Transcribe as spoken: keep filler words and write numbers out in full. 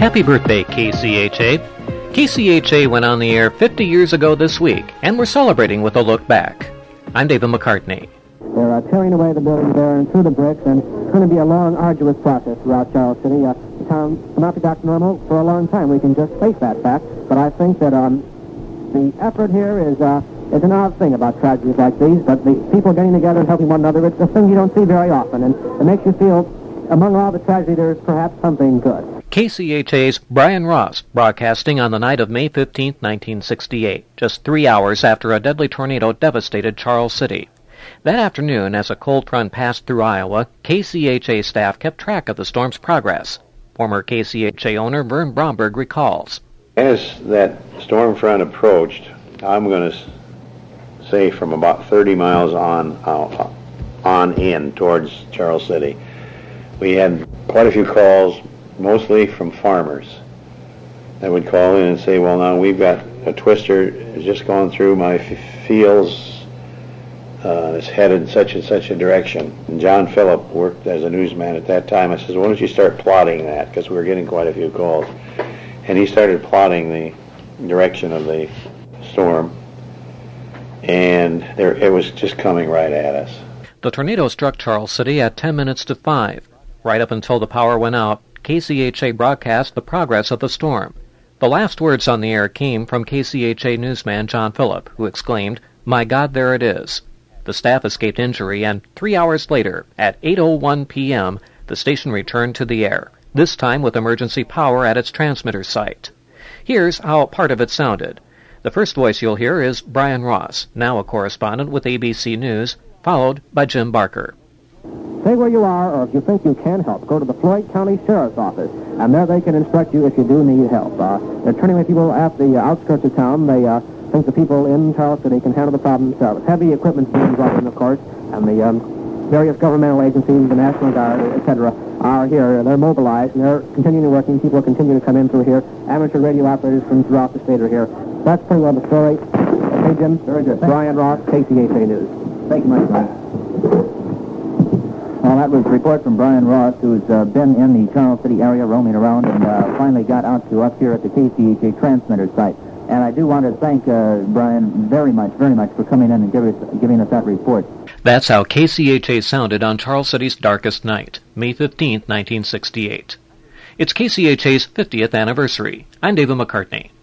Happy birthday, K C H A. K C H A went on the air fifty years ago this week, and we're celebrating with a look back. I'm David McCartney. They're uh, tearing away the buildings there and through the bricks, and it's going to be a long, arduous process throughout Charles City. Uh, the town will not be back to normal for a long time. We can just face that fact. But I think that um, the effort here is uh, is an odd thing about tragedies like these, but the people getting together and helping one another, it's a thing you don't see very often, and it makes you feel, among all the tragedy, there's perhaps something good. K C H A's Brian Ross broadcasting on the night of May fifteenth, nineteen sixty-eight, just three hours after a deadly tornado devastated Charles City. That afternoon, as a cold front passed through Iowa, K C H A staff kept track of the storm's progress. Former K C H A owner Vern Bromberg recalls. As that storm front approached, I'm going to say from about thirty miles on uh, on in towards Charles City, we had quite a few calls, mostly from farmers that would call in and say, well, now we've got a twister just going through my f- fields. Uh, it's headed in such and such a direction. And John Phillip worked as a newsman at that time. I says, why don't you start plotting that? Because we were getting quite a few calls. And he started plotting the direction of the storm. And there, it was just coming right at us. The tornado struck Charles City at ten minutes to five. Right up until the power went out, K C H A broadcast the progress of the storm. The last words on the air came from K C H A newsman John Phillip, who exclaimed, "My God, there it is." The staff escaped injury, and three hours later, at eight oh one p.m., the station returned to the air, this time with emergency power at its transmitter site. Here's how part of it sounded. The first voice you'll hear is Brian Ross, now a correspondent with A B C News, followed by Jim Barker. Stay where you are, or if you think you can help, go to the Floyd County Sheriff's Office, and there they can instruct you if you do need help. Uh, they're turning away people at the uh, outskirts of town. They uh, think the people in Charles City can handle the problem themselves. Heavy equipment being brought in, of course, and the um, various governmental agencies, the National Guard, et cetera, are here. They're mobilized, and they're continuing working. People continue to come in through here. Amateur radio operators from throughout the state are here. That's pretty well the story. Okay, Jim? Very good. Brian Ross, K C H A News. Thank you much, Brian. Well, that was a report from Brian Ross, who's uh, been in the Charles City area roaming around and uh, finally got out to us here at the K C H A transmitter site. And I do want to thank uh, Brian very much, very much for coming in and give us, giving us that report. That's how K C H A sounded on Charles City's darkest night, May fifteenth, nineteen sixty-eight. It's K C H A's fiftieth anniversary. I'm David McCartney.